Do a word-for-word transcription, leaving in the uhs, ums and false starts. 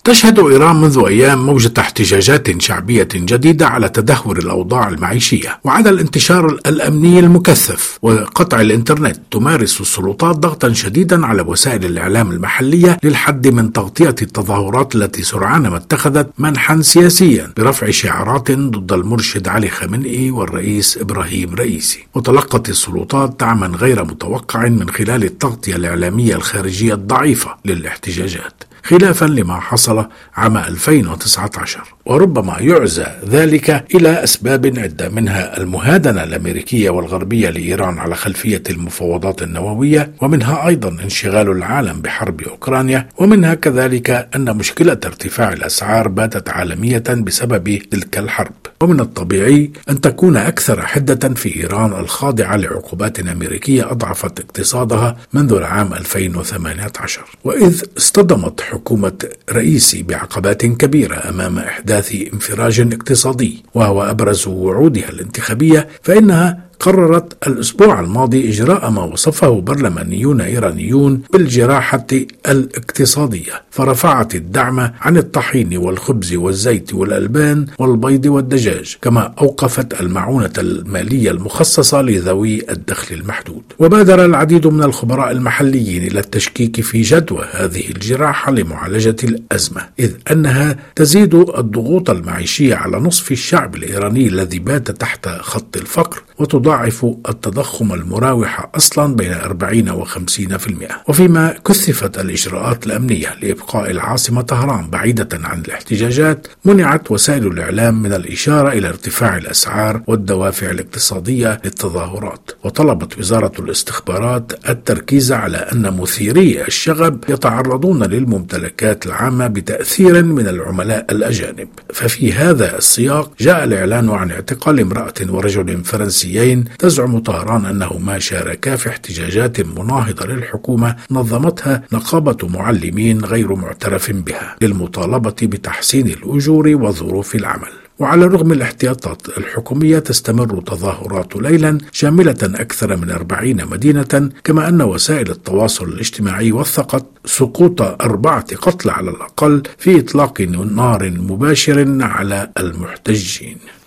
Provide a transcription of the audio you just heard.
تشهد إيران منذ أيام موجة احتجاجات شعبية جديدة على تدهور الأوضاع المعيشية وعلى الانتشار الأمني المكثف وقطع الإنترنت. تمارس السلطات ضغطا شديدا على وسائل الإعلام المحلية للحد من تغطية التظاهرات التي سرعان ما اتخذت منحا سياسيا برفع شعارات ضد المرشد علي خامنئي والرئيس إبراهيم رئيسي. وتلقت السلطات دعما غير متوقع من خلال التغطية الإعلامية الخارجية الضعيفة للاحتجاجات، خلافا لما حصل عام ألفين وتسعة عشر. وربما يعزى ذلك إلى أسباب عدة، منها المهادنة الأمريكية والغربية لإيران على خلفية المفاوضات النووية، ومنها أيضا انشغال العالم بحرب أوكرانيا، ومنها كذلك أن مشكلة ارتفاع الأسعار باتت عالمية بسبب تلك الحرب. ومن الطبيعي أن تكون أكثر حدة في إيران الخاضعة لعقوبات أمريكية أضعفت اقتصادها منذ العام ألفين وثمانية عشر، وإذ اصطدمت حكومة رئيسي بعقبات كبيرة أمام إحداث انفراج اقتصادي وهو أبرز وعودها الانتخابية، فإنها قررت الأسبوع الماضي إجراء ما وصفه برلمانيون إيرانيون بالجراحة الاقتصادية، فرفعت الدعم عن الطحين والخبز والزيت والألبان والبيض والدجاج، كما أوقفت المعونة المالية المخصصة لذوي الدخل المحدود. وبادر العديد من الخبراء المحليين إلى التشكيك في جدوى هذه الجراحة لمعالجة الأزمة، إذ أنها تزيد الضغوط المعيشية على نصف الشعب الإيراني الذي بات تحت خط الفقر، وتضاعف التضخم المراوح أصلا بين أربعين وخمسين بالمئة. وفيما كثفت الإجراءات الأمنية لإبقاء العاصمة طهران بعيدة عن الاحتجاجات، منعت وسائل الإعلام من الإشارة إلى ارتفاع الأسعار والدوافع الاقتصادية للتظاهرات. وطلبت وزارة الاستخبارات التركيز على أن مثيري الشغب يتعرضون للممتلكات العامة بتأثير من العملاء الأجانب. ففي هذا السياق جاء الإعلان عن اعتقال امرأة ورجل فرنسيين تزعم طهران أنهما شاركا في احتجاجات مناهضة للحكومة نظمتها نقابة معلمين غير معترف بها للمطالبة بتحسين الأجور وظروف العمل. وعلى الرغم من الاحتياطات الحكومية تستمر تظاهرات ليلا شاملة أكثر من أربعين مدينة، كما أن وسائل التواصل الاجتماعي وثقت سقوط أربعة قتلى على الأقل في إطلاق نار مباشر على المحتجين.